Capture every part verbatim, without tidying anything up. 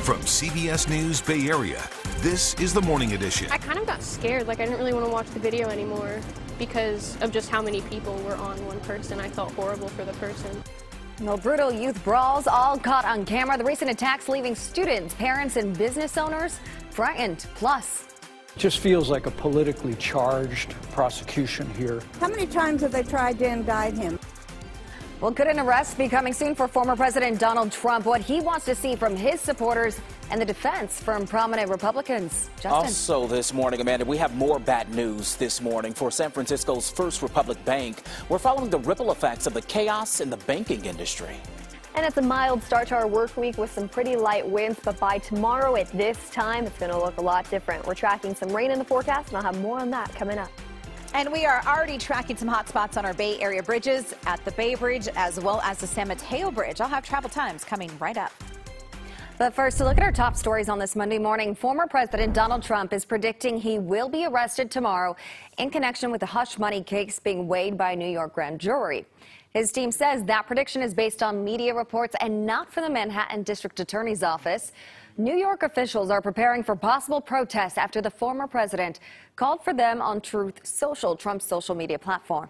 From C B S News Bay Area, this is the Morning Edition. I kind of got scared. Like, I didn't really want to watch the video anymore because of just how many people were on one person. I felt horrible for the person. No brutal youth brawls, all caught on camera. The recent attacks leaving students, parents, and business owners frightened. Plus, just feels like a politically charged prosecution here. How many times have they tried to indict him? well, could an arrest be coming soon for former President Donald Trump? What he wants to see from his supporters and the defense from prominent Republicans. Justin. Also this morning, Amanda, we have more bad news this morning for San Francisco's First Republic Bank. We're following the ripple effects of the chaos in the banking industry. And it's a mild start to our work week with some pretty light winds, but by tomorrow at this time, it's going to look a lot different. We're tracking some rain in the forecast, and I'll have more on that coming up. And we are already tracking some hot spots on our Bay Area bridges at the Bay Bridge as well as the San Mateo Bridge. I'll have travel times coming right up. But first, to look at our top stories on this Monday morning. Former President Donald Trump is predicting he will be arrested tomorrow in connection with the hush money case being weighed by a New York grand jury. His team says that prediction is based on media reports and not from the Manhattan District Attorney's Office. New York officials are preparing for possible protests after the former president called for them on Truth Social, Trump's social media platform.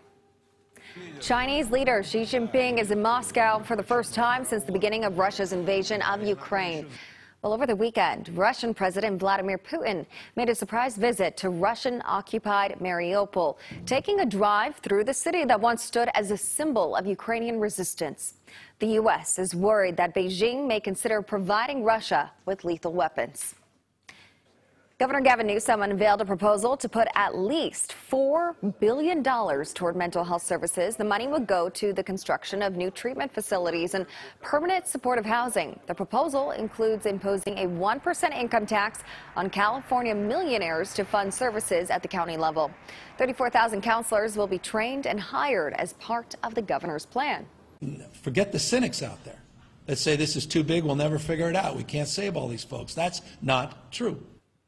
Chinese leader Xi Jinping is in Moscow for the first time since the beginning of Russia's invasion of Ukraine. Well, over the weekend, Russian President Vladimir Putin made a surprise visit to Russian-occupied Mariupol, taking a drive through the city that once stood as a symbol of Ukrainian resistance. The U S is worried that Beijing may consider providing Russia with lethal weapons. Governor Gavin Newsom unveiled a proposal to put at least four billion dollars toward mental health services. The money would go to the construction of new treatment facilities and permanent supportive housing. The proposal includes imposing a one percent income tax on California millionaires to fund services at the county level. thirty-four thousand counselors will be trained and hired as part of the governor's plan. Forget the cynics out there that say this is too big, we'll never figure it out. We can't save all these folks. That's not true.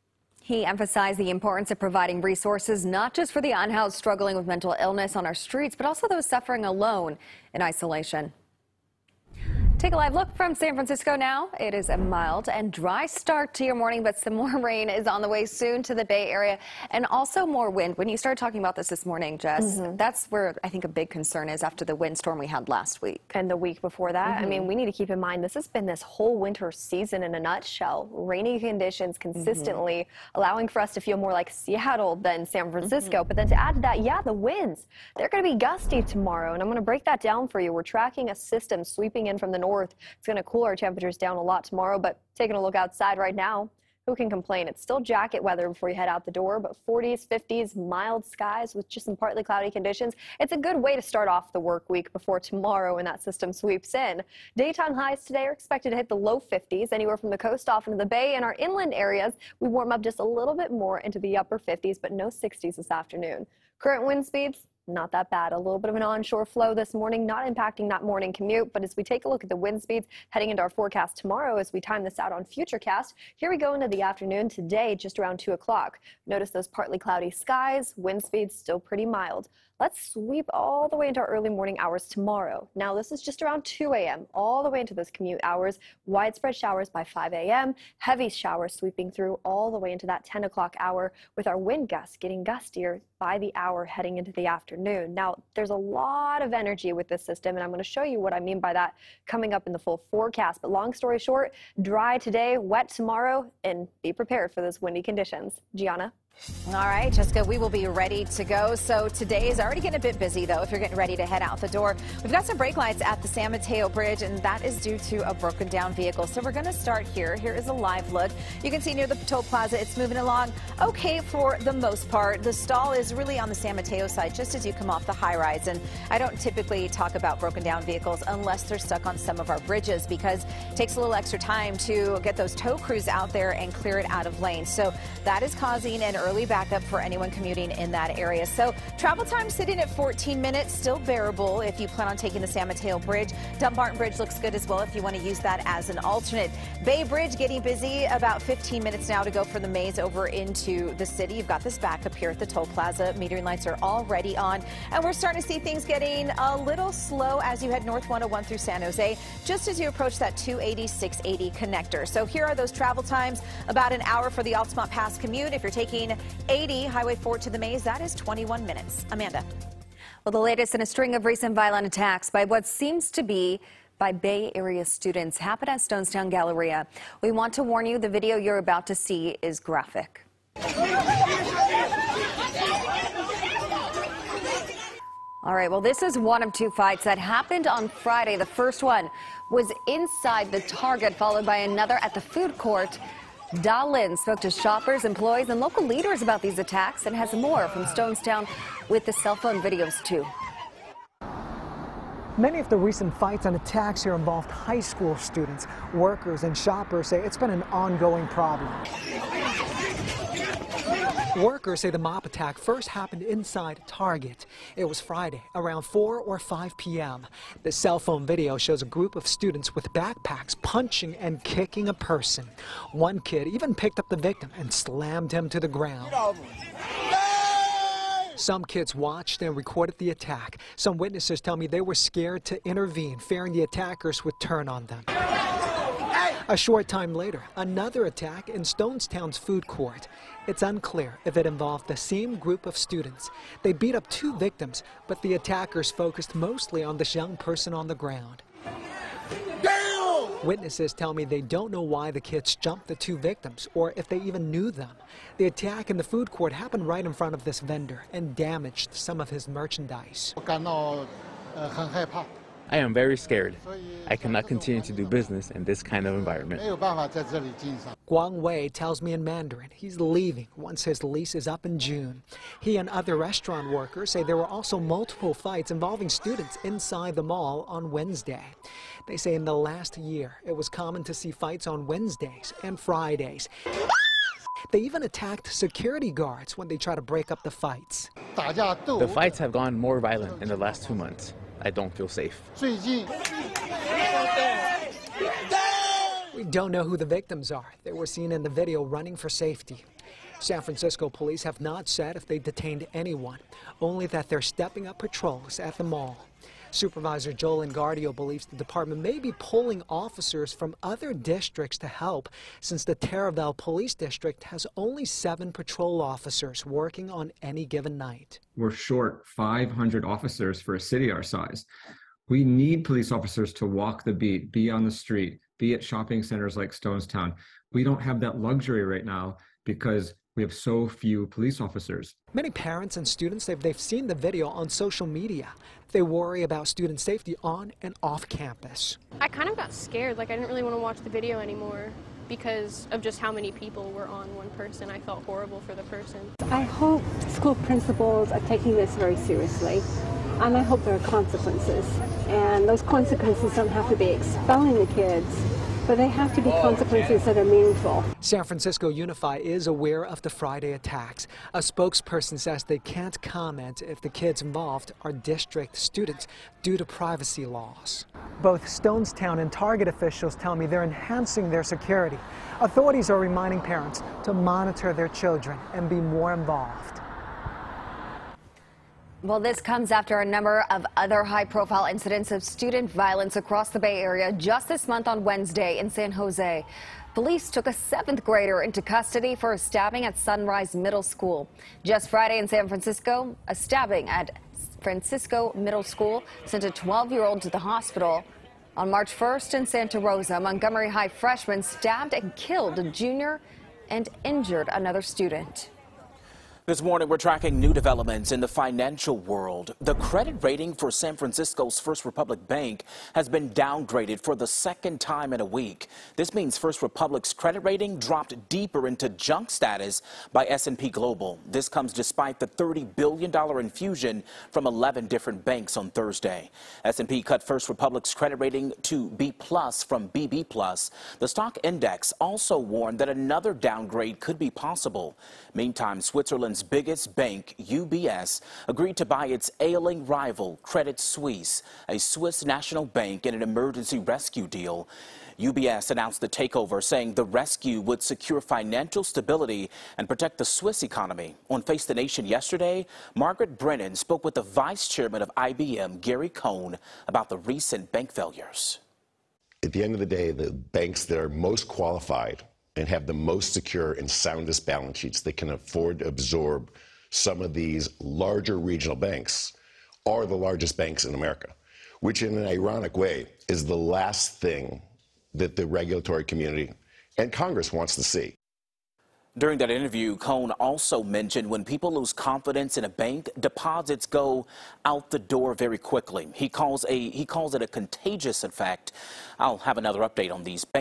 He emphasized the importance of providing resources not just for the unhoused struggling with mental illness on our streets, but also those suffering alone in isolation. Take a live look from San Francisco now. It is a mild and dry start to your morning, but some more rain is on the way soon to the Bay Area and also more wind. When you started talking about this this morning, Jess, mm-hmm. that's where I think a big concern is after the windstorm we had last week. And the week before that. Mm-hmm. I mean, we need to keep in mind this has been this whole winter season in a nutshell. Rainy conditions consistently mm-hmm. allowing for us to feel more like Seattle than San Francisco. Mm-hmm. But then to add to that, yeah, the winds. They're going to be gusty tomorrow, and I'm going to break that down for you. We're tracking a system sweeping in from the north. It's going to cool our temperatures down a lot tomorrow, but taking a look outside right now, who can complain? It's still jacket weather before you head out the door, but forties, fifties, mild skies with just some partly cloudy conditions. It's a good way to start off the work week before tomorrow when that system sweeps in. Daytime highs today are expected to hit the low fifties, anywhere from the coast off into the bay. In our inland areas, we warm up just a little bit more into the upper fifties, but no sixties this afternoon. Current wind speeds, not that bad. A little bit of an onshore flow this morning, not impacting that morning commute. But as we take a look at the wind speeds heading into our forecast tomorrow, as we time this out on Futurecast, here we go into the afternoon today, just around two o'clock. Notice those partly cloudy skies, wind speeds still pretty mild. Let's sweep all the way into our early morning hours tomorrow. Now, this is just around two a m, all the way into those commute hours. Widespread showers by five a m, heavy showers sweeping through all the way into that ten o'clock hour, with our wind gusts getting gustier by the hour heading into the afternoon. Now, there's a lot of energy with this system, and I'm going to show you what I mean by that coming up in the full forecast. But long story short, dry today, wet tomorrow, and be prepared for those windy conditions. Gianna? All right, Jessica, we will be ready to go. So today is already getting a bit busy, though, if you're getting ready to head out the door. We've got some brake lights at the San Mateo Bridge, and that is due to a broken down vehicle. So we're going to start here. Here is a live look. You can see near the toll plaza, it's moving along okay for the most part. The stall is really on the San Mateo side, just as you come off the high rise. And I don't typically talk about broken down vehicles unless they're stuck on some of our bridges, because it takes a little extra time to get those tow crews out there and clear it out of lane. So that is causing an early backup for anyone commuting in that area. So travel time sitting at fourteen minutes, still bearable if you plan on taking the San Mateo Bridge. Dumbarton Bridge looks good as well if you want to use that as an alternate. Bay Bridge getting busy, about fifteen minutes now to go from the maze over into the city. You've got this backup here at the toll plaza. Metering lights are already on, and we're starting to see things getting a little slow as you head north one oh one through San Jose, just as you approach that two eighty, six eighty connector. So here are those travel times. About an hour for the Altamont Pass commute. If you're taking eighty Highway four to the maze, that is twenty-one minutes. Amanda. Well, the latest in a string of recent violent attacks by what seems to be by Bay Area students happened at Stonestown Galleria. We want to warn you, the video you're about to see is graphic. All right, well, this is one of two fights that happened on Friday. The first one was inside the Target, followed by another at the food court. Dahlin spoke to shoppers, employees, and local leaders about these attacks and has more from Stonestown with the cell phone videos, too. Many of the recent fights and attacks here involved high school students. Workers and shoppers say it's been an ongoing problem. Workers say the mob attack first happened inside Target. It was Friday around four or five p m The cell phone video shows a group of students with backpacks punching and kicking a person. One kid even picked up the victim and slammed him to the ground. Some kids watched and recorded the attack. Some witnesses tell me they were scared to intervene, fearing the attackers would turn on them. A short time later, another attack in Stonestown's food court. It's unclear if it involved the same group of students. They beat up two victims, but the attackers focused mostly on this young person on the ground. Witnesses tell me they don't know why the kids jumped the two victims or if they even knew them. The attack in the food court happened right in front of this vendor and damaged some of his merchandise. I am very scared. I cannot continue to do business in this kind of environment. Guang Wei tells me in Mandarin he's leaving once his lease is up in June. He and other restaurant workers say there were also multiple fights involving students inside the mall on Wednesday. They say in the last year it was common to see fights on Wednesdays and Fridays. They even attacked security guards when they try to break up the fights. The fights have gone more violent in the last two months. I don't feel safe. We don't know who the victims are. They were seen in the video running for safety. San Francisco police have not said if they detained anyone, only that they're stepping up patrols at the mall. Supervisor Joel Engardio believes the department may be pulling officers from other districts to help, since the Terraville Police District has only seven patrol officers working on any given night. We're short five hundred officers for a city our size. We need police officers to walk the beat, be on the street, be at shopping centers like Stonestown. We don't have that luxury right now because we have so few police officers. Many parents and students say they've seen the video on social media. They worry about student safety on and off campus. I kind of got scared, like I didn't really want to watch the video anymore because of just how many people were on one person. I felt horrible for the person. I hope school principals are taking this very seriously, and I hope there are consequences. And those consequences don't have to be expelling the kids, but they have to be consequences that are meaningful. San Francisco Unify is aware of the Friday attacks. A spokesperson says they can't comment if the kids involved are district students due to privacy laws. Both Stonestown and Target officials tell me they're enhancing their security. Authorities are reminding parents to monitor their children and be more involved. Well, this comes after a number of other high-profile incidents of student violence across the Bay Area just this month on Wednesday in San Jose. Police took a seventh grader into custody for a stabbing at Sunrise Middle School. Just Friday in San Francisco, a stabbing at Francisco Middle School sent a twelve-year-old to the hospital. On March first in Santa Rosa, Montgomery High freshmen stabbed and killed a junior and injured another student. This morning, we're tracking new developments in the financial world. The credit rating for San Francisco's First Republic Bank has been downgraded for the second time in a week. This means First Republic's credit rating dropped deeper into junk status by S and P Global. This comes despite the thirty billion dollars infusion from eleven different banks on Thursday. S and P cut First Republic's credit rating to B plus from B B plus. The stock index also warned that another downgrade could be possible. Meantime, Switzerland's biggest bank, U B S, agreed to buy its ailing rival, Credit Suisse, a Swiss national bank, in an emergency rescue deal. U B S announced the takeover, saying the rescue would secure financial stability and protect the Swiss economy. On Face the Nation yesterday, Margaret Brennan spoke with the vice chairman of I B M, Gary Cohn, about the recent bank failures. At the end of the day, the banks that are most qualified and have the most secure and soundest balance sheets that can afford to absorb some of these larger regional banks are the largest banks in America, which in an ironic way is the last thing that the regulatory community and Congress wants to see. During that interview, Cohn also mentioned when people lose confidence in a bank, deposits go out the door very quickly. He calls a he calls it a contagious effect. I'll have another update on these banks.